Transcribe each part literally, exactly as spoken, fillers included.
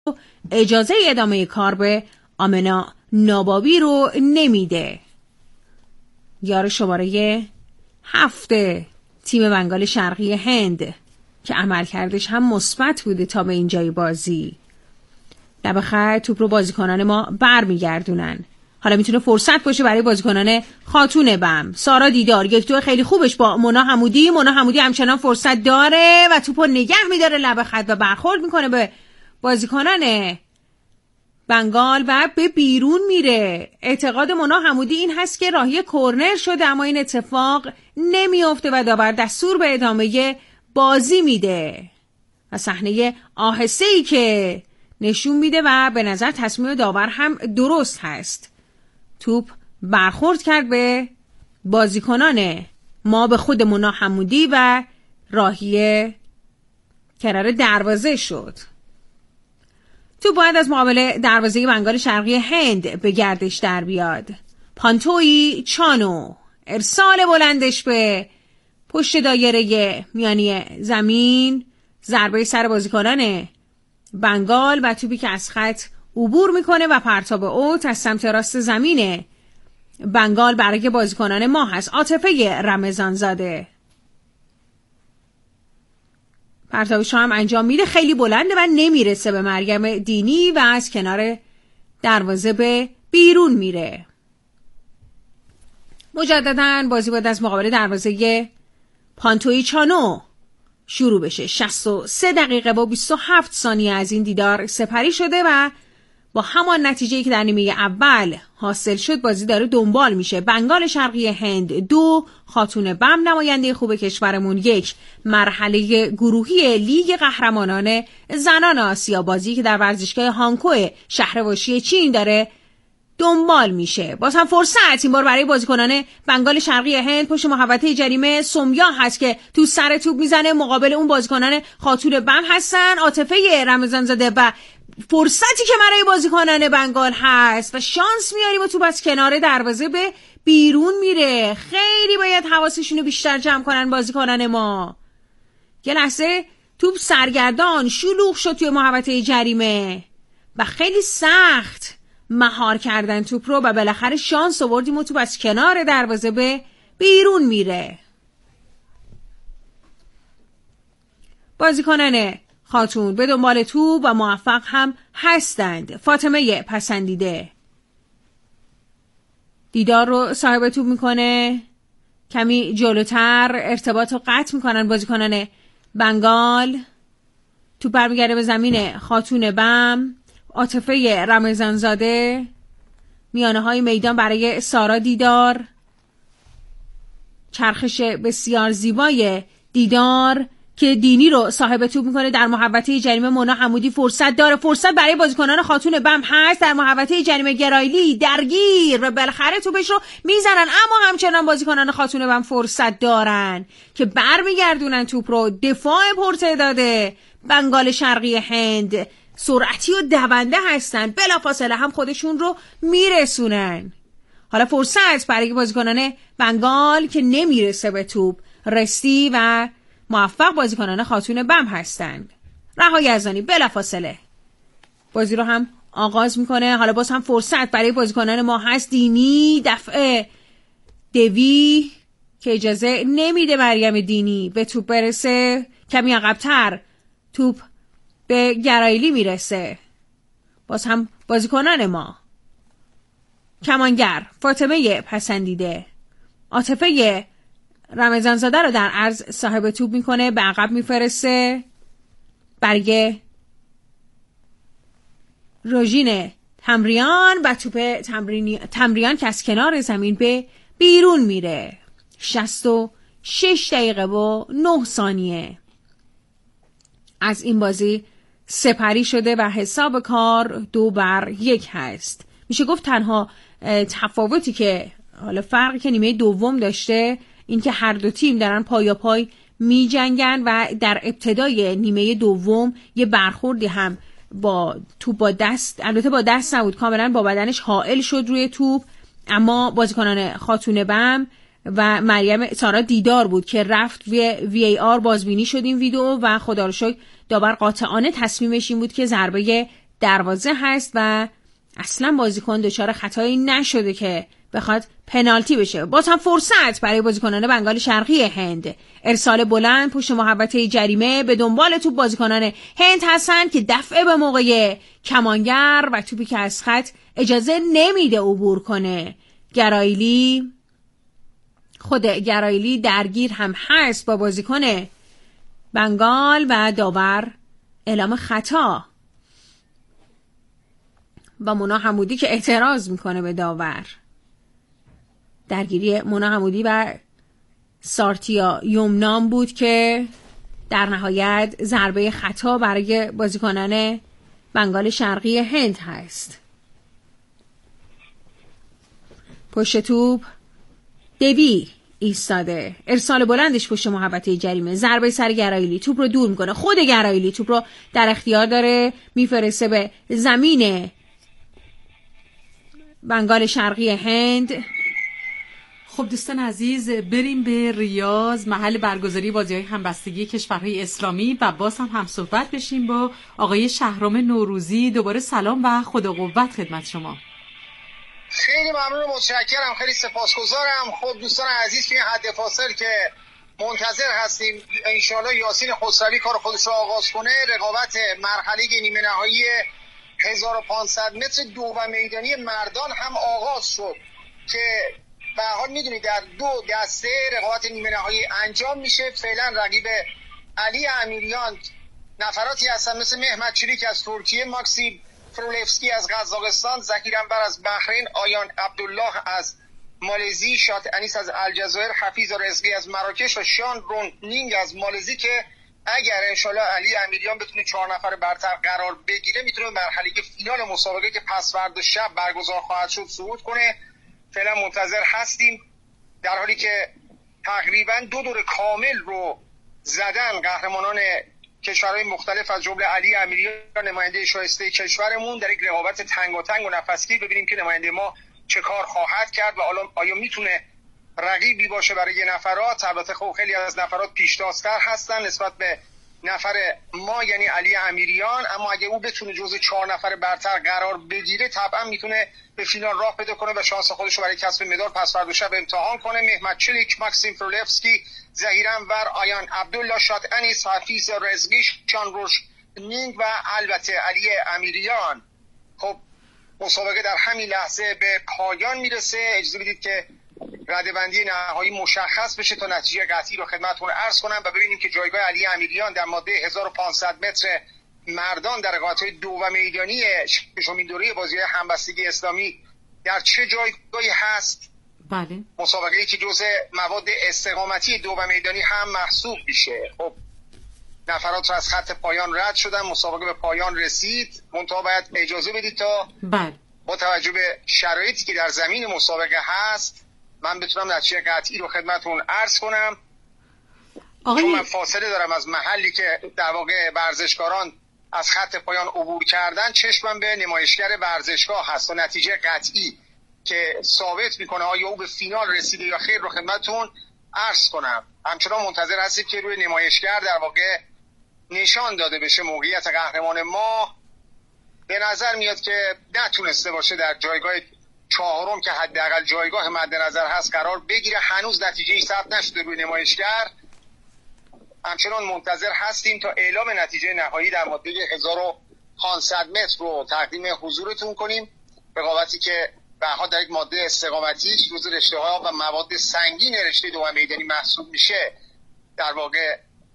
اجازه ادامه کار به آمنا نابابی رو نمیده. یار شماره هفته تیم بنگال شرقی هند که عملکردش هم مثبت بوده تا به اینجای بازی. لب خط توپ رو بازیکنان ما برمیگردونن. حالا میتونه فرصت باشه برای بازیکنان خاتون بم. سارا دیدار یک دو خیلی خوبش با مونا حمودی. مونا حمودی همچنان فرصت داره و توپ رو نگه میداره لب خط و برخورد میکنه به بازیکنان بنگال و به بیرون میره. اعتقاد مونا حمودی این هست که راهی کورنر شده، اما این اتفاق نمیافته و داور دستور به ادامه بازی میده و صحنه آهسته‌ای که نشون میده و به نظر تصمیم داور هم درست هست. توپ برخورد کرد به بازیکنان ما به خود مونا حمودی و راهی کنار دروازه شد. تو باید از مقابل دروازه بنگال شرقی هند به گردش در بیاد. پانتوی چانو ارسال بلندش به پشت دایره میانی زمین، ضربه سر بازیکنان بنگال و توپی که از خط عبور میکنه و پرتاب اوت از سمت راست زمین بنگال برای بازیکنان ما هست. عاطفه رمضان زاده پرتابش هم انجام میده، خیلی بلنده و نمیرسه به مریم دینی و از کنار دروازه به بیرون میره. مجددا بازی باید از مقابل دروازه پانتوی چانو شروع بشه. شصت و سه دقیقه و بیست و هفت ثانیه از این دیدار سپری شده و با همان نتیجه‌ای که در نیمه اول حاصل شد بازی داره دنبال میشه. بنگال شرقی هند دو، خاتون بم نماینده خوب کشورمون یک. مرحله گروهی لیگ قهرمانان زنان آسیا، بازی که در ورزشگاه هانگکو شهرواسی چین داره دنبال میشه. باز هم فرصت این بار برای بازیکنان بنگال شرقی هند. پشت محوطه جریمه سومیا هست که تو سر توپ میزنه، مقابل اون بازیکنان خاتون بم هستن. عاطفه رمضان زاده و فرصتی که برای بازیکنان بنگال هست و شانس میاریم و توپ از کنار دروازه به بیرون میره. خیلی باید حواسشونو بیشتر جمع کنن بازیکنان ما. یه لحظه توپ سرگردان شلوغ شد توی محوطه جریمه و خیلی سخت مهار کردن توپ رو و بالاخره شانس آوردیم و توپ از کنار دروازه به بیرون میره. بازیکنان خاتون به دنبال توپ و موفق هم هستند. فاطمه پسندیده دیدار رو صاحب توپ میکنه، کمی جلوتر ارتباط رو قطع میکنن بازیکنان بنگال. توپ برمیگرده به زمین خاتون بم. عاطفه رمضان زاده میانه های میدان برای سارا دیدار. چرخش بسیار زیبای دیدار که دینی رو صاحب توپ میکنه در محوطه جریمه. مونا حمودی فرصت داره، فرصت برای بازیکنان خاتون بم هست در محوطه جریمه. گرایلی درگیر و بالاخره توپش رو میزنن، اما همچنان بازیکنان خاتون بم فرصت دارن که برمیگردونن توپ رو. دفاع پرتعداد بنگال شرقی هند سرعتی و دونده هستن، بلافاصله هم خودشون رو میرسونن. حالا فرصت برای بازیکنان بنگال که نمیرسه به توپ. رستی و موفق بازیکنان خاتون بم هستند. رها یزدانی بلافاصله بازی رو هم آغاز میکنه. حالا باز هم فرصت برای بازیکنان ما هست. دینی دفعه دوی که اجازه نمیده مریم دینی به توپ برسه. کمی عقب‌تر توپ به گرایلی میرسه. باز هم بازیکنان ما کمانگر فاطمه پسندیده عاطفه رمضان زاده رو در عرض صاحب توپ میکنه، به عقب میفرسته. برگه روژین تمریان و توپ تمرینی... تمریان که از کنار زمین به بیرون میره. شصت و شش دقیقه و نه ثانیه از این بازی سپری شده و حساب کار دو بر یک هست. میشه گفت تنها تفاوتی که حالا فرقی که نیمه دوم داشته این که هر دو تیم دارن پایا پای می جنگن و در ابتدای نیمه دوم یه برخوردی هم با توپ با دست، البته با دست نبود، کاملا با بدنش حائل شد روی توپ، اما بازیکنان خاتون بم و مریم سارا دیدار بود که رفت وی, وی ای آر بازبینی شد این ویدیو و خدا رو شکر داور قاطعانه تصمیمش این بود که ضربه دروازه هست و اصلا بازیکن دچار خطایی نشده که بخواد پنالتی بشه. باز هم فرصت برای بازیکنان بنگال شرقی هند. ارسال بلند پشت محوطه جریمه، به دنبال توپ بازیکنان هند هستن که دفعه به موقع کمانگر و توپی که از خط اجازه نمیده عبور کنه. گرایلی خود گرایلی درگیر هم هست با بازیکن بنگال و داور اعلام خطا با مونا حمودی که اعتراض میکنه به داور. درگیری مونا حمودی و سارتیا یومنام بود که در نهایت ضربه خطا برای بازیکنان بنگال شرقی هند هست. پشت توپ دوی ایستاده، ارسال بلندش پشت محوطه جریمه، ضربه سر گرایلی، توپ رو دور میکنه. خود گرایلی توپ رو در اختیار داره، میفرسته به زمین بنگال شرقی هند. خب دوستان عزیز، بریم به ریاض، محل برگزاری بازی‌های همبستگی کشورهای اسلامی و باز هم هم صحبت بشیم با آقای شهرام نوروزی. دوباره سلام و خدا قوت خدمت شما. خیلی ممنون و متشکرم، خیلی سپاسگزارم. خب دوستان عزیز، توی حد فاصل که منتظر هستیم انشالله یاسین خسروی کار خودش رو آغاز کنه. رقابت مرحله نیمه نهایی هزار و پانصد متر دو و میدانی مردان هم آغاز شد که به هر حال میدونید در دو دسته رقابت نیمه نهایی انجام میشه. فعلا رقیب علی امیریان نفراتی هستن مثل مهمت چریک از ترکیه، ماکسیم فرولفسکی از قزاقستان، ذکیر انور از بحرین، آیان عبدالله از مالزی، شات انیس از الجزایر، حفیظ رزقی از مراکش و شان رون نینگ از مالزی که اگر انشالله علی امیریان بتونه چهار نفر برتر قرار بگیره میتونه مرحله فینال مسابقه که پس فردا شب برگزار خواهد شد صعود کنه. فعلا منتظر هستیم، در حالی که تقریبا دو دور کامل رو زدن قهرمانان کشورهای مختلف از جمله علی امیریان نماینده شایسته کشورمون در یک رقابت تنگاتنگ و نفسگیر. ببینیم که نماینده ما چه کار خواهد کرد و آیا میتونه رقیبی باشه برای نفرات. البته خب خیلی از نفرات پیشتازتر هستن نسبت به نفر ما یعنی علی امیریان، اما اگه او بتونه جزو چهار نفر برتر قرار بگیره طبعا میتونه به فینال راه پیدا کنه و شانس خودش رو برای کسب مدال پس فردا شب امتحان کنه. مهمت چلیک، ماکسیم فرولفسکی، ظهیر انور، آیان عبدالله، شات انیس، حفیظ رزقی، شان روش نینگ و البته علی امیریان. خب مسابقه در همین لحظه به پایان میرسه. اجازه بدید که رده‌بندی نهایی مشخص بشه تا نتیجه قطعی رو خدمتتون عرض کنم و ببینیم که جایگاه علی امیریان در ماده هزار و پانصد متر مردان در رقابت‌های دو و میدانی ششمین دوره بازی‌های همبستگی اسلامی در چه جایگاهی هست. بله. مسابقه‌ای که جزء مواد استقامتی دو و میدانی هم محسوب میشه. خب نفرات رو از خط پایان رد شدن، مسابقه به پایان رسید. منتها باید اجازه بدید تا بله با توجه به شرایطی که در زمین مسابقه هست من بتونم نتیجه قطعی رو خدمتتون عرض کنم. آقای... چون من فاصله دارم از محلی که در واقع ورزشکاران از خط پایان عبور کردن، چشمم به نمایشگر ورزشگاه هست و نتیجه قطعی که ثابت میکنه آیا او به فینال رسیده یا خیر رو خدمتتون عرض کنم. همچنان منتظر هستید که روی نمایشگر در واقع نشان داده بشه موقعیت قهرمان ما. به نظر میاد که نتونسته باشه در جایگاه چهارم که حداقل جایگاه مد نظر هست قرار بگیره. هنوز نتیجه ثبت نشده روی نمایشگر. همچنان منتظر هستیم تا اعلام نتیجه نهایی در ماده هزار و پانصد متر رو تقدیم حضورتون کنیم. رقابتی که به هر حال در یک ماده استقامتی جزو رشته‌ها و مواد سنگین رشته دو میدانی محسوب میشه در واقع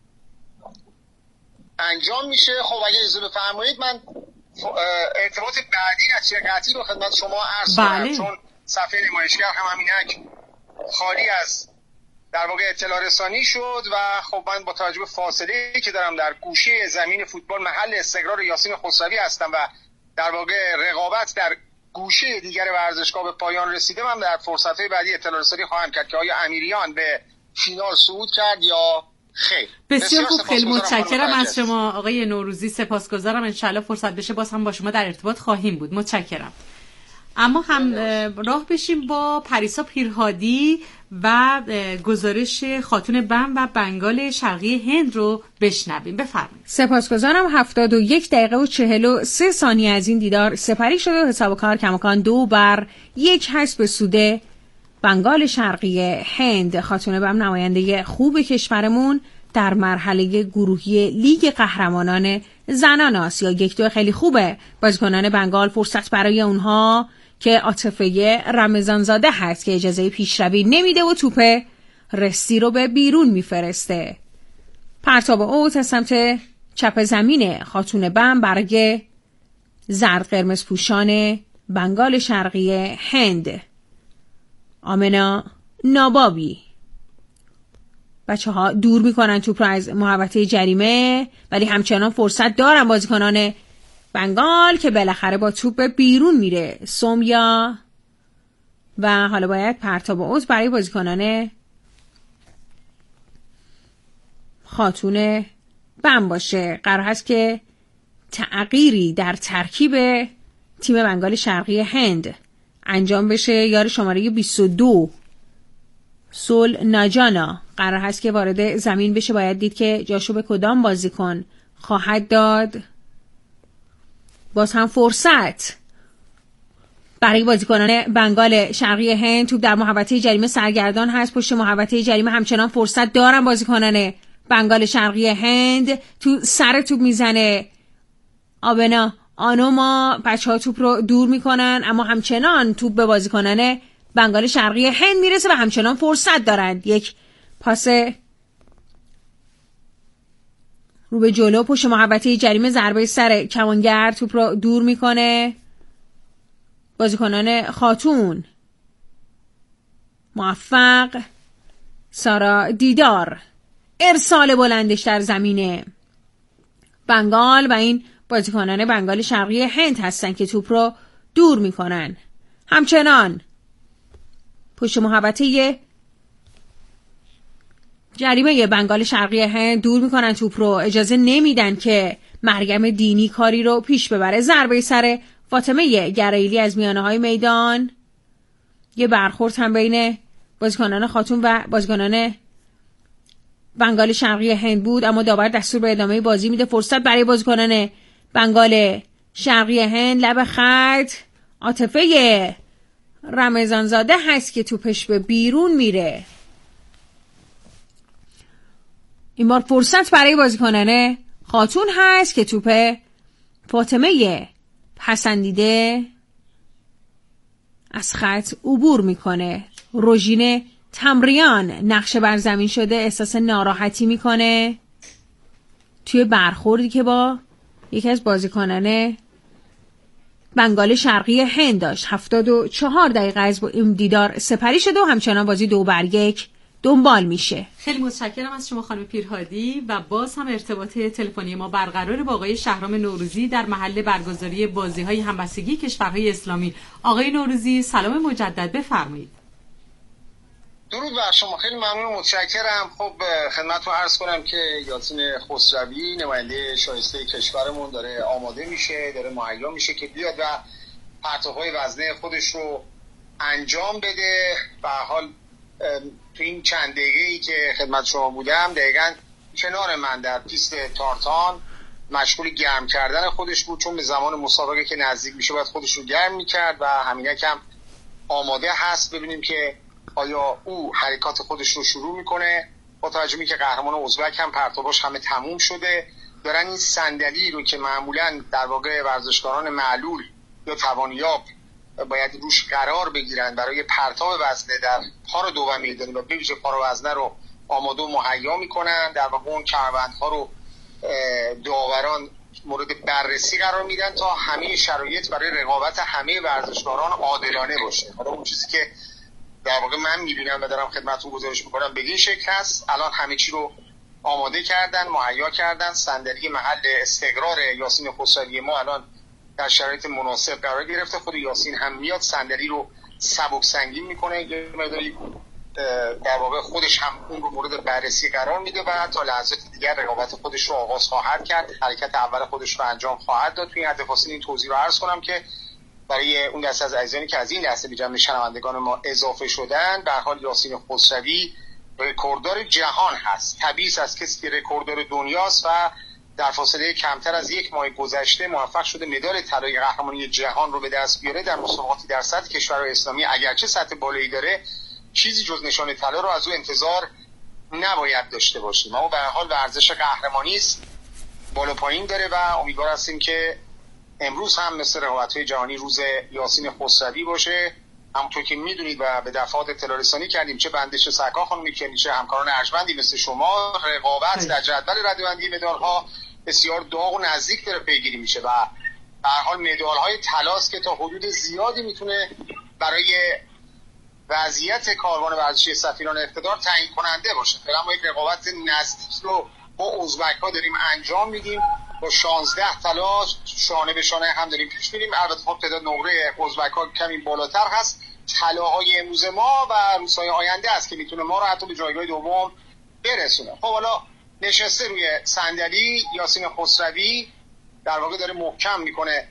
انجام میشه. خب اگه اجازه بفرمایید من ارتباط بعدی نتیجه قطعی رو خدمت شما عرض کنم، چون صفحه نمایشگر هم همینک خالی از در واقع اطلاع رسانی شد و خب من با توجه به فاصله که دارم در گوشه زمین فوتبال محل استقرار یاسین خسروی هستم و در واقع رقابت در گوشه دیگر ورزشگاه به پایان رسیده، من در فرصت‌های بعدی اطلاع رسانی خواهم کرد که آیا امیریان به فینال صعود کرد یا خیر. بسیار خوب، خیلی متشکرم از شما آقای نوروزی، سپاسگزارم. انشالله فرصت بشه باز هم با شما در ارتباط خواهیم بود. متشکرم. اما هم راه بشیم با پریسا پیرهادی و گزارش خاتون بم و بنگال شرقی هند رو بشنویم. بفرمایید. سپاسگزارم. هفتاد و یک دقیقه و چهل و سه ثانیه از این دیدار سپری شده و حساب کار کماکان دو بر یک هست به سود بنگال شرقی هند. خاتون بم نماینده خوب کشورمون در مرحله گروهی لیگ قهرمانان زنان آسیا. یک دو خیلی خوبه. بازیکنان بنگال فرصت برای اونها که عاطفه رمضانزاده هست که اجازه پیشروی نمیده و توپ رسی رو به بیرون میفرسته. پرتاب اوت از سمت چپ زمین خاتون بم برای زرد قرمز پوشان بنگال شرقی هند. آمنا نابابی. بچه ها دور میکنن توپ رو از محوطه جریمه، ولی همچنان فرصت دارن بازیکنان بنگال که بالاخره با توپ بیرون میره. سومیا و حالا باید پرتاب اوت برای بازیکنان خاتون بم باشه. قرار هست که تغییری در ترکیب تیم بنگال شرقی هند انجام بشه. یار شماره بیست و دو سول ناجانا قرار هست که وارد زمین بشه. باید دید که جاشو به کدام بازیکن خواهد داد. باز هم فرصت برای بازیکنان بنگال شرقی هند. توپ در محوطه جریمه سرگردان هست. پشت محوطه جریمه همچنان فرصت دارن بازیکنان بنگال شرقی هند. تو سر توپ میزنه آبنا آنوما. بچه ها توپ رو دور میکنن اما همچنان توپ به بازیکنان بنگال شرقی هند میرسه و همچنان فرصت دارند. یک پاس رو به جلو پشت محوطه جریمه، ضربه سر کمانگر توپ رو دور میکنه. بازیکنان خاتون موفق. سارا دیدار ارسال بلندش در زمین بنگال و این بازیکنان بنگال شرقی هند هستن که توپ رو دور میکنن. همچنان پشت محوطه جریمه بنگال شرقی هند دور میکنن توپ رو. اجازه نمیدن که مریم دینی کاری رو پیش ببره. ضربه سر فاطمه گریلی از میانه های میدان. یه برخورد هم بین بازیکنان خاتون و بازیکنان بنگال شرقی هند بود اما داور دستور به ادامه بازی میده. فرصت برای بازیکنان بنگال شرقی هند. لب خط عاطفه رمضانزاده هست که توپش به بیرون میره. این بار فرصت برای بازیکنان خاتون هست که توپ فاطمه پسندیده از خط عبور میکنه. روژین تمریان نقشه بر زمین شده، احساس ناراحتی میکنه توی برخوردی که با یکی از بازیکنان بنگال شرقی هند داشت. هفتاد و چهار دقیقه از این دیدار سپری شده و همچنان بازی دو بر یک دنبال میشه. خیلی متشکرم از شما خانم پیرهادی و باز هم ارتباط تلفنی ما برقرار با آقای شهرام نوروزی در محل برگزاری بازی‌های همبستگی کشورهای اسلامی. آقای نوروزی سلام مجدد، بفرمایید. درود بر شما، خیلی ممنون، متشکرم. خب خدمتتون عرض کنم که یاسین خسروی نماینده شایسته کشورمون داره آماده میشه، داره مهیا میشه که بیاد و پرتاب‌های وزنه خودش رو انجام بده. به هر حال تو این چند دقیقه‌ای که خدمت شما بودم دقیقاً کنار من در پیست تارتان مشغول گرم کردن خودش بود، چون به زمان مسابقه که نزدیک میشه باید خودش رو گرم میکرد و همینک هم آماده هست. ببینیم که آیا او حرکات خودش رو شروع میکنه. با توجه به که قهرمان ازبک هم پرتاباش همه تموم شده، دارن این صندلی رو که معمولاً در واقع ورزشکاران معلول یا توانیاب باید روش قرار بگیرن برای پرتاب وزنه در پار دوم میدانی و به ویژه پار وزنه رو آماده و مهیا میکنن. در واقع اون کمربندها رو داوران مورد بررسی قرار میدن تا همه شرایط برای رقابت همه ورزشکاران عادلانه باشه. حالا اون چیزی که در واقع من میبینم و دارم خدمتتون گزارش میکنم به این شکل هست. الان همه چی رو آماده کردن، مهیا کردن. صندلی محل استقرار یاسین خسروی ما الان در شرایط مناسب قرار گرفته. خود یاسین هم میاد صندلی رو سبک سنگین میکنه، یه مقداری در واقع خودش هم اون رو مورد بررسی قرار میده و تا لحظات دیگر رقابت خودش رو آغاز خواهد کرد. حرکت اول خودش رو انجام خواهد داد. توی این حد فاصله این توضیح رو عرض کنم که برای اون دسته از عزیزانی که از این دسته به جمع شنوندگان ما اضافه شدن، به هر حال یاسین خسروی رکورددار جهان هست. طبیعی است کسی که رکورددار دنیاست و در فاصله کمتر از یک ماه گذشته موفق شده مدال طلای قهرمانی جهان رو به دست بیاره در مسابقاتی در سطح کشورهای اسلامی. اگرچه سطح بالایی داره، چیزی جز نشان طلا رو از او انتظار نباید داشته باشیم. اما به هر حال ورزش قهرمانی است، بالا پایین داره و امیدوار هستیم که امروز هم مثل رقابت‌های جهانی روز یاسین خسروی باشه. همونطور که میدونید و به دفعات اطلاع رسانی کردیم، چه بنده چه سرکار خانمی که چه همکاران ارجمندی مثل شما، رقابت در جدول رده‌بندی مدال‌ها بسیار داغ و نزدیک داره پیگیری میشه و به هر حال مدال‌های طلاست که تا حدود زیادی میتونه برای وضعیت کاروان ورزشی سفیران اقتدار تعیین کننده باشه. فعلا ما یک رقابت نزدیک رو با ازبک‌ها داریم انجام میدیم، با شانزده طلا شانه به شانه هم داریم پیش میریم. البته خب تعداد نقره ازبک‌ها کمی بالاتر هست. طلاهای امروز ما و روزهای آینده است که میتونه ما رو حتی به جایگاه دوم برسونه. خب حالا نشسته روی صندلی یاسین خسروی در واقع داره محکم میکنه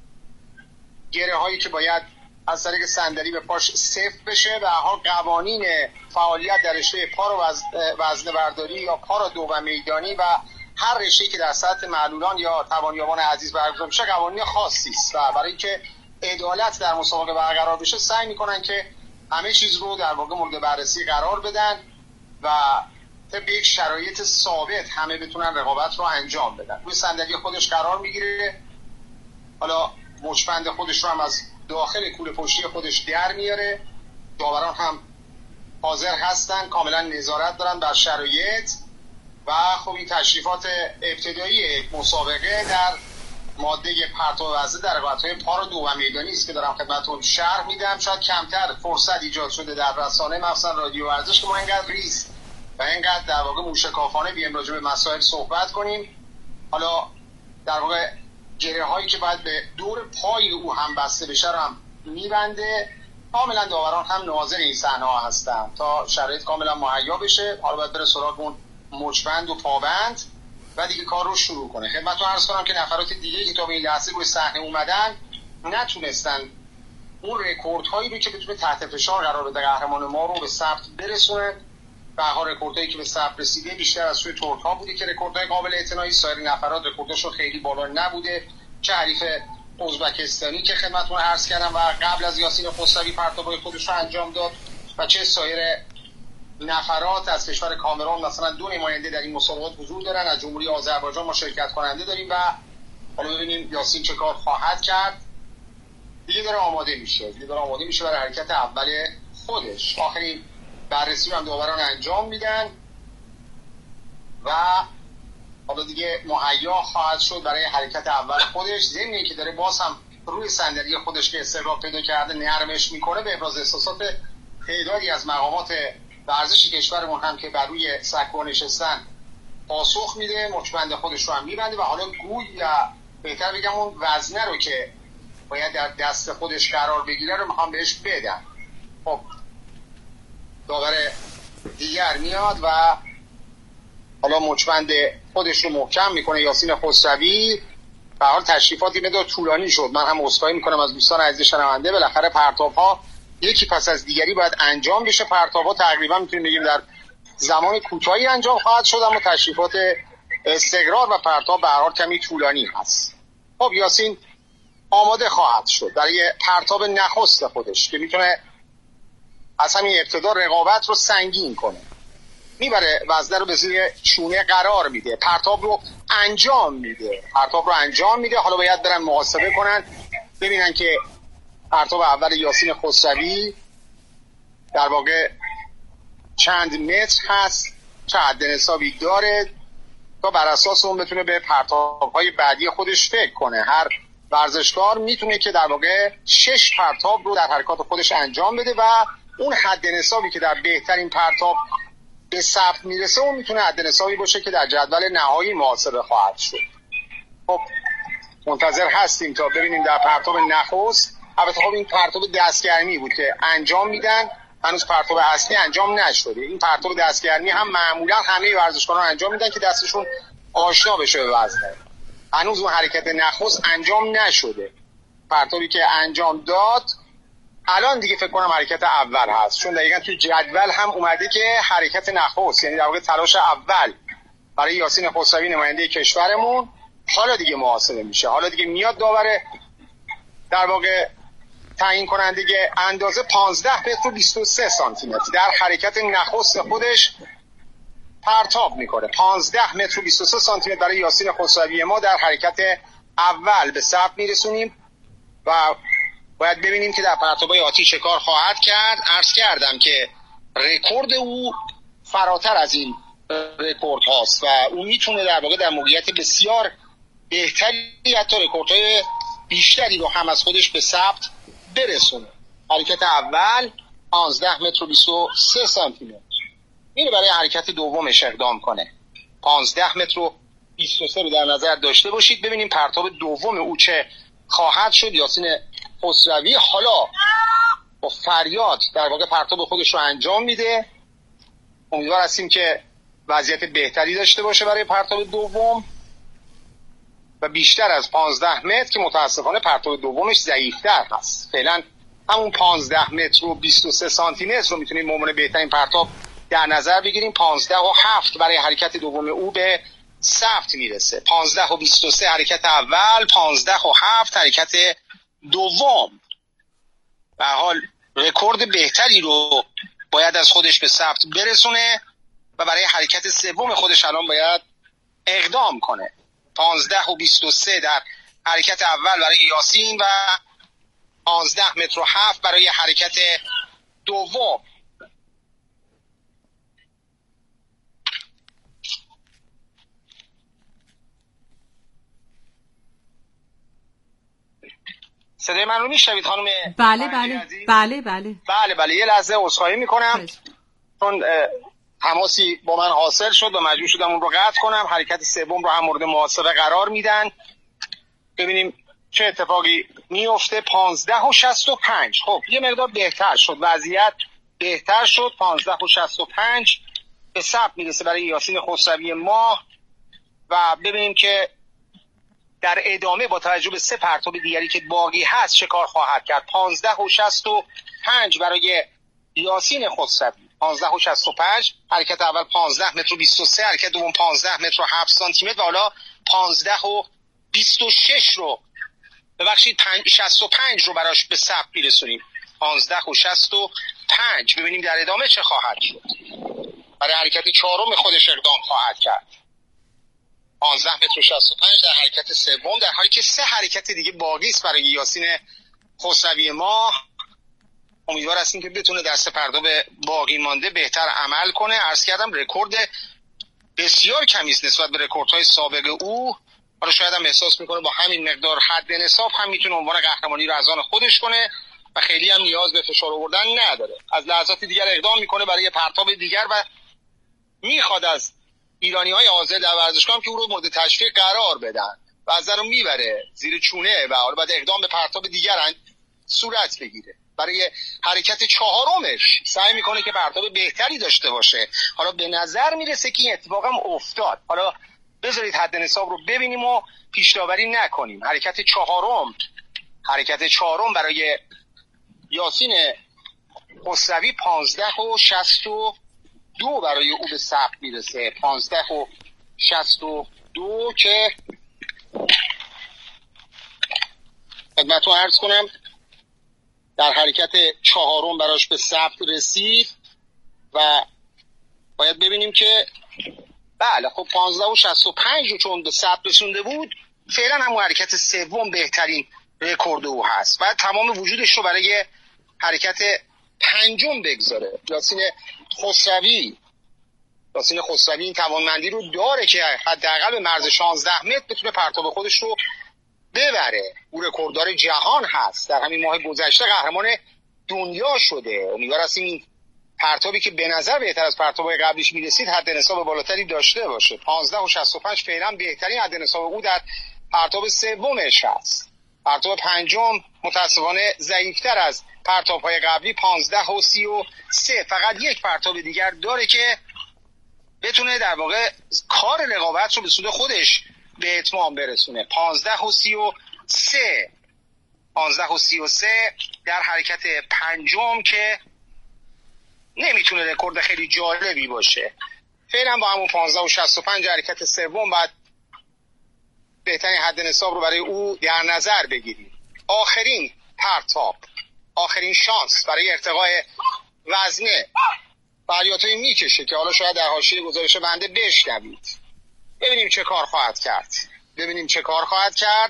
گره هایی که باید از طریق صندلی به پاش سفت بشه و حال قوانین فعالیت در رشته پارا وزنه برداری یا پارا دو و میدانی و هر رشته‌ای که در سطح معلولان یا توانیابان عزیز برگزار میشه قوانین خاصی است و برای اینکه عدالت در مسابقه برقرار بشه سعی میکنن که همه چیز رو در واقع مورد بررسی قرار بدن و طبق یک شرایط ثابت همه بتونن رقابت رو انجام بدن. روی صندلی خودش قرار میگیره، حالا مچبند خودش رو هم از داخل کوله پشتی خودش در میاره. داوران هم حاضر هستن، کاملا نظارت دارن بر شرایط و خب این تشریفات ابتدایی مسابقه در ماده پرتاب وزنه در رقابت‌های پارا دو و میدانی است که دارم خدمتتون شرح میدم. شاید کمتر فرصت ایجاد شده در رسانه مثلا رادیو ورزش که ما اینقدر ریز و اینقدر در واقع موشکافانه بیایم راجع به مسائل صحبت کنیم. حالا در واقع گره هایی که باید به دور پای او هم بسته بشه رو هم میبنده. کاملا داوران هم ناظر این صحنه ها هستن تا شرایط کاملا مهیا بشه. حالا باید بره سراغ اون مچبند و پابند و دیگه کار رو شروع کنه. خدمتتون عرض کنم که نفرات دیگه که تا به این لحظه روی صحنه اومدن نتونستن اون رکوردهایی رو که بتونه تحت فشار قرار بده قهرمان ما رو به ثبت برسونن. به هر رکوردهایی که به ثبت رسیده بیشتر از سوی ترک‌ها بوده که رکوردهای قابل اعتنایی، سایر نفرات رکوردشون خیلی بالا نبوده. چه حریف ازبکستانی که خدمتتون عرض کردم و قبل از یاسین خسروی پرتاب‌های خودش رو انجام داد و چه سایر نفرات از کشور کامرون، مثلا دو نماینده در این مسابقات حضور دارن. از جمهوری آذربایجان ما شرکت کننده داریم و حالا ببینیم یاسین چه کار خواهد کرد. دیگه داره آماده میشه دیگه داره آماده میشه برای حرکت اول خودش. آخرین بررسی رو هم داوران انجام میدن و حالا دیگه مهیا خواهد شد برای حرکت اول خودش. ضمن که داره باز هم روی صندلی خودش که استقرار پیدا کرده نرمش میکنه به ابراز احساسات تعدادی از مقامات ورزشی کشورمون هم که بر روی سکو نشستن پاسخ میده. مچبند خودش رو هم میبنده و حالا گوی یا بهتر بگم اون وزنه رو که باید در دست خودش قرار بگیره رو میخوام بهش بدم. خب داور دیگر میاد و حالا مچبند خودش رو محکم میکنه یاسین خسروی. به حال تشریفاتی مقدار طولانی شد. من هم عذرخواهی میکنم از دوستان عزیز شنونده. بالاخره پرتاب‌ها یکی پس از دیگری باید انجام بشه. پرتاب‌ها تقریبا میتونیم بگیم در زمان کوتاهی انجام خواهد شد، اما تشریفات استقرار و پرتاب به هر حال کمی طولانی هست. خب یاسین آماده خواهد شد برای پرتاب نخست خودش که میتونه از همین ابتدا رقابت رو سنگین کنه. میبره وزنه رو به زیر چونه قرار میده، پرتاب رو انجام میده پرتاب رو انجام میده حالا باید برن محاسبه کنن ببینن که پرتاب اول یاسین خسروی در واقع چند متر هست، چه حد نصابی داره تا بر اساس اون بتونه به پرتاب‌های بعدی خودش فکر کنه. هر ورزشکار میتونه که در واقع شش پرتاب رو در حرکات خودش انجام بده و اون حد نصابی که در بهترین پرتاب به ثبت میرسه اون میتونه حد نصابی باشه که در جدول نهایی محاسبه خواهد شد. خب منتظر هستیم تا ببینیم در پرتاب نخست. البته خب این پرتاب دستگرمی بود که انجام میدن، هنوز پرتاب اصلی انجام نشده. این پرتاب دستگرمی هم معمولا همه ورزشکاران انجام میدن که دستشون آشنا بشه به وزنه. هنوز اون حرکت نخست انجام نشده. پرتابی که انجام داد الان دیگه فکر کنم حرکت اول هست، چون دقیقا توی جدول هم اومده که حرکت نخست، یعنی در واقع تلاش اول برای یاسین خسروی نماینده کشورمون حالا دیگه محاسبه میشه. حالا دیگه میاد داور در واقع تعیین کننده اندازه پانزده متر و بیست و سه سانتی متر در حرکت نخست خودش پرتاب میکنه. پانزده متر و بیست و سه سانتی متر برای یاسین خسروی ما در حرکت اول به ثبت میرسونیم و باید ببینیم که در پرتاب‌های آتی چه کار خواهد کرد. عرض کردم که رکورد او فراتر از این رکورد هاست و او میتونه در واقع در موقعیت بسیار بهتری حتی رکوردهای بیشتری رو هم از خودش به ثبت برسونه. حرکت اول پانزده متر و بیست و سه سانتی متر میره برای حرکت دومش اقدام کنه. پانزده متر و بیست و سه رو در نظر داشته باشید. ببینیم پرتاب دوم او چه خواهد شد. یاسین خسروی حالا با فریاد در واقع پرتاب خودش رو انجام میده. امیدوار هستیم که وضعیت بهتری داشته باشه برای پرتاب دوم و بیشتر از پانزده متر که متاسفانه پرتاب دومش ضعیف‌تر هست. فعلا همون پانزده متر و بیست و سه سانتی متر رو میتونیم ممکنه بهترین پرتاب در نظر بگیریم. پانزده و هفت برای حرکت دوم او به ثبت میرسه. پانزده و بیست و سه حرکت اول، پانزده و هفت حرکت دوم. به حال رکورد بهتری رو باید از خودش به ثبت برسونه و برای حرکت سوم خودش الان باید اقدام کنه. پانزده و بیست و سه در حرکت اول برای یاسین و پانزده متر و هفت برای حرکت دوم. صدای من رو میشنوید خانم؟ بله بله بله بله بله بله یه لحظه عذرخواهی میکنم چون تماسی با من حاصل شد و مجبور شدم اون رو قطع کنم. حرکت سوم رو هم مورد محاسبه قرار میدن. ببینیم چه اتفاقی میفته. پانزده و شصت و پنج. خب یه مقدار بهتر شد، وضعیت بهتر شد. پانزده و شصت و پنج به ثبت میرسه برای یاسین خسروی ما و ببینیم که در ادامه با توجه به سه پرتاب دیگری که باقی هست چه کار خواهد کرد. پانزده و شصت و پنج برای یاسین خسروی. پانزده و شصت و پنج حرکت اول پانزده متر و بیست و سه، حرکت دوم پانزده متر و هفت سانتی متر و حالا پانزده و بیست و شش رو ببخشید شصت و پنج رو براش به ثبت میرسونیم. پانزده و شصت و پنج. ببینیم در ادامه چه خواهد شد. برای حرکت چهارم خودش اقدام خواهد کرد. پانزده متر و شصت و پنج در حرکت سوم، در حالی که سه حرکت دیگه باقی است برای یاسین خسروی ما. امیدوار هستیم که بتونه در سه پرتاب باقی مانده بهتر عمل کنه. عرض کردم رکورد بسیار کمی است نسبت به رکوردهای سابق او. حالا شاید هم احساس میکنه با همین مقدار حد نصاب هم میتونه عنوان قهرمانی رو از آن خودش کنه و خیلی هم نیاز به فشار آوردن نداره. از لحظات دیگر اقدام میکنه برای پرتاب دیگر و میخواد از ایرانی های حاضر در ورزشگاه هم که او رو مورد تشویق قرار بدن و از رو میبره زیر چونه و حالا بعد اقدام به پرتاب دیگر صورت بگیره. برای حرکت چهارمش سعی میکنه که پرتاب بهتری داشته باشه. حالا به نظر میرسه که این اتفاق هم افتاد. حالا بذارید حد نصاب رو ببینیم و پیش‌داوری نکنیم. حرکت چهارم حرکت چهارم برای یاسین خسروی پانزده و شصت و دو برای او به ثبت میرسه. پانزده و شصت و دو که خدمتتون عرض کنم در حرکت چهارم براش به ثبت رسید و باید ببینیم که بله خب پانزده و شصت و پنج رو چون به ثبت رسونده بود فعلا همون حرکت سوم بهترین رکورد او هست. بعد تمام وجودش رو برای حرکت پنجم بگذاره. یاسین خسروی یاسین خسروی این توانمندی رو داره که حداقل به مرز شانزده متر بتونه پرتاب خودش رو ببره. او رکورددار جهان هست. در همین ماه گذشته قهرمان دنیا شده. امیدوار هستیم این پرتابی که به نظر بهتر از پرتاب‌های قبلیش میرسید حد نصاب بالاتری داشته باشه. پانزده و شصت و پنج فعلا بهترین حد نصاب او در پرتاب سومش هست. پرتاب پنجم متاسفانه ضعیف‌تر از پرتاب‌های قبلی پانزده و سی و سه. فقط یک پرتاب دیگر داره که بتونه در واقع کار رقابت رو به سود خودش به اتمام برسونه. پانزده و سی و سه پانزده و سی و سه در حرکت پنجم که نمیتونه رکورد خیلی جالبی باشه. فعلا با همون پانزده و شصت و پنج حرکت سوم بعد بهترین حد نصاب رو برای او در نظر بگیریم. آخرین پرتاب، آخرین شانس برای ارتقاء وزنه فریاتوی میکشه که حالا شاید در حاشیه گزارش بنده بشنوید. ببینیم چه کار خواهد کرد. ببینیم چه کار خواهد کرد.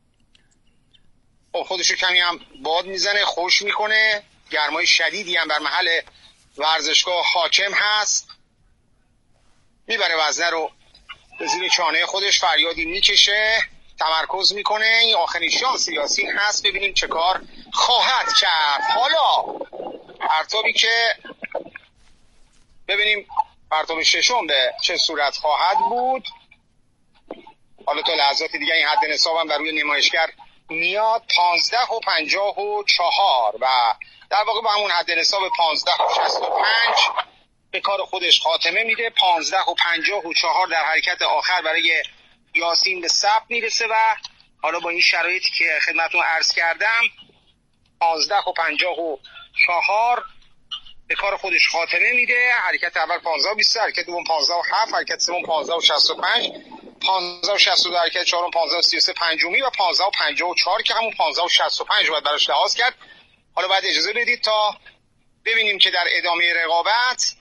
خودشو کمی هم باد میزنه، خوش میکنه. گرمای شدیدی هم بر محل ورزشگاه حاکم هست. میبره وزنه رو به زیر چانه خودش، فریادی میکشه، تمرکز میکنه. این آخرین شانس یاسین هست. ببینیم چه کار خواهد کرد. حالا پرتابی که ببینیم پرتاب ششم به چه صورت خواهد بود. حالا تا لحظات دیگه این حد نصاب هم در روی نمایشگر میاد. پانزده و پنجاه و چهار و در واقع با همون حد نصاب پانزده و شصت و پنج به کار خودش خاتمه میده. پانزده و پنجاه و چهار در حرکت آخر برای یاسین به ثبت میرسه و حالا با این شرایطی که خدمتتون عرض کردم پانزده و پنجاه و چهار به کار خودش خاتمه میده. حرکت اول پانزده و بیست، حرکت دوم پانزده و هفت، حرکت سوم پانزده و شصت و پنج، پانزده و شصت و دو حرکت چهارم، پانزده و سی و سه پنجمی و پانزده و پنجاه و چهار که همون پانزده و شصت و پنج باید براش لحاظ کرد. حالا باید اجازه بدید تا ببینیم که در ادامه رقابت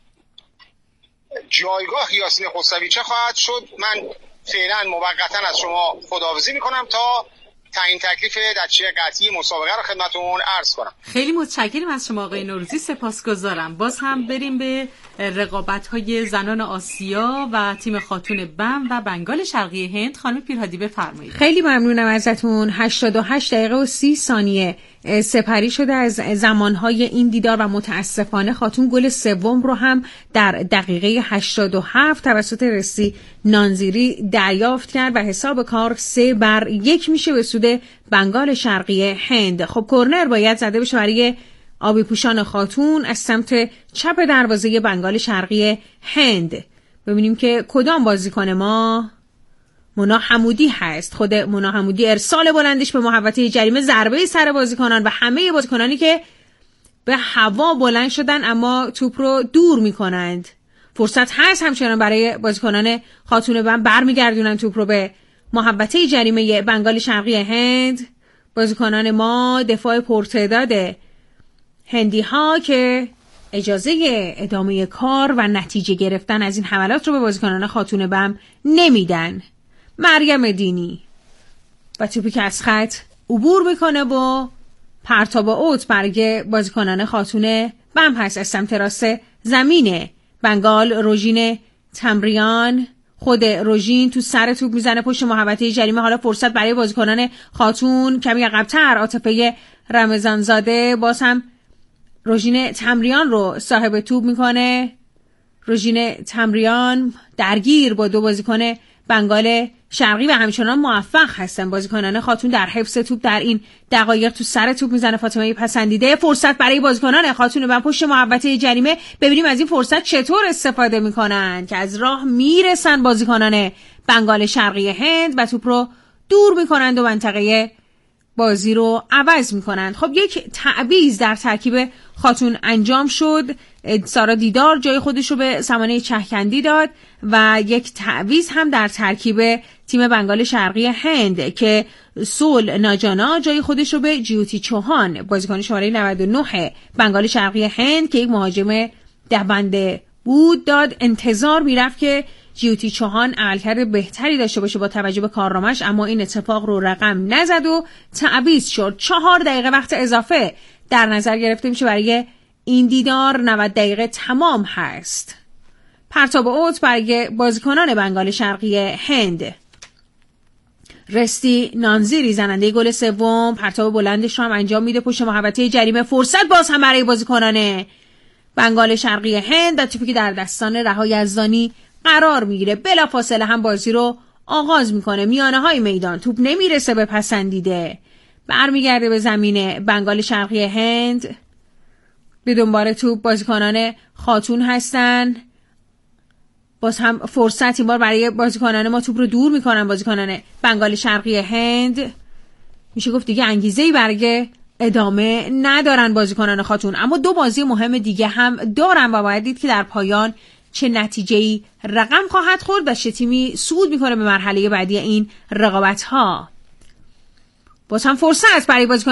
جایگاه یاسین خسروی چه خواهد شد. من فعلا موقتا از شما خداحافظی میکنم تا تعیین تکلیف نتیجه قطعی مسابقه رو خدمتتون عرض کنم. خیلی متشکرم از شما آقای نوروزی، سپاسگزارم. باز هم بریم به رقابت‌های زنان آسیا و تیم خاتون بم و بنگال شرقی هند. خانم پیرهادی بفرمایید. خیلی ممنونم ازتون. هشتاد و هشت دقیقه و سی ثانیه سپری شده از زمانهای این دیدار و متاسفانه خاتون گل سوم رو هم در دقیقه هشتاد و هفت توسط رسی نانزیری دریافت کرد و حساب کار سه بر یک میشه به سود بنگال شرقی هند. خب کورنر باید زده بشه برای آبی پوشان خاتون از سمت چپ دروازه بنگال شرقی هند. ببینیم که کدام بازیکن ما مونا حمودی هست. خود مونا حمودی ارسال بلندش به محوطه جریمه، ضربه سر بازیکنان و همه بازیکنانی که به هوا بلند شدن اما توپ رو دور میکنند. فرصت هست همچنان برای بازیکنان خاتون بم، برمیگردونن توپ رو به محوطه جریمه بنگال شرقی هند. بازیکنان ما دفاع پرتعداد هندی ها که اجازه ادامه کار و نتیجه گرفتن از این حملات رو به بازیکنان خاتون بم نمیدن. مریم دینی و توپی که از خط عبور میکنه و پرتاب اوت برای بازیکنان خاتون بم هست از سمت راست زمینه بنگال. روژین تمریان، خود روژین تو سر توپ میزنه پشت محوطه جریمه. حالا فرصت برای بازیکنان خاتون کمی عقب‌تر. عاطفه رمضانزاده باز هم روژین تمریان رو صاحب توپ میکنه. روژین تمریان درگیر با دو بازیکن بنگال شرقی و همچنان موفق هستن بازیکنان خاتون در حفظ توپ. در این دقایق تو سر توپ میزنه فاطمه پسندیده. فرصت برای بازیکنان خاتون بم پشت محوطه جریمه. ببینیم از این فرصت چطور استفاده میکنن که از راه میرسن بازیکنان بنگال شرقی هند و توپ رو دور میکنند و منطقه بازی رو عوض میکنند. خب یک تعویض در ترکیب خاتون انجام شد. سارا دیدار جای خودش رو به سمانه چهکندی داد و یک تعویض هم در ترکیب تیم بنگال شرقی هند که سول ناجانا جای خودش رو به جیوتی چوهان بازیکن شماره نود و نه بنگال شرقی هند که یک مهاجم دونده بود داد. انتظار میرفت که جیوتی چوهان عملکرد بهتری داشته باشه با توجه به کارنامه‌اش، اما این اتفاق رو رقم نزد و تعویض شد. چهار دقیقه وقت اضافه در نظر گرفته میشه برای این دیدار. نود دقیقه تمام هست. پرتاب اوت برای بازیکنان بنگال شرقی هند. رستی نانزیری زننده گل سوم پرتاب بلندش رو هم انجام میده پشت محوطه جریمه. فرصت باز هم برای بازیکنان بنگال شرقی هند و توپی که در دستان رها یزدانی قرار میگیره. بلافاصله هم بازی رو آغاز میکنه. میانه های میدان توپ نمیرسه به پسندیده، برمیگرده به زمین بنگال شرقی هند. به دنبال توپ بازیکنان خاتون هستن. باز هم فرصت این بار برای بازیکنان ما توپ رو دور میکنن بازیکنان بنگال شرقی هند. میشه گفت دیگه انگیزه‌ای برای ادامه ندارن بازیکنان خاتون. اما دو بازی مهم دیگه هم دارن و باید دید که در پایان چه نتیجه‌ای رقم خواهد خورد و چه تیمی صعود میکنه به مرحله بعدی این رقابت‌ها. باز هم فرصت برای بازیکن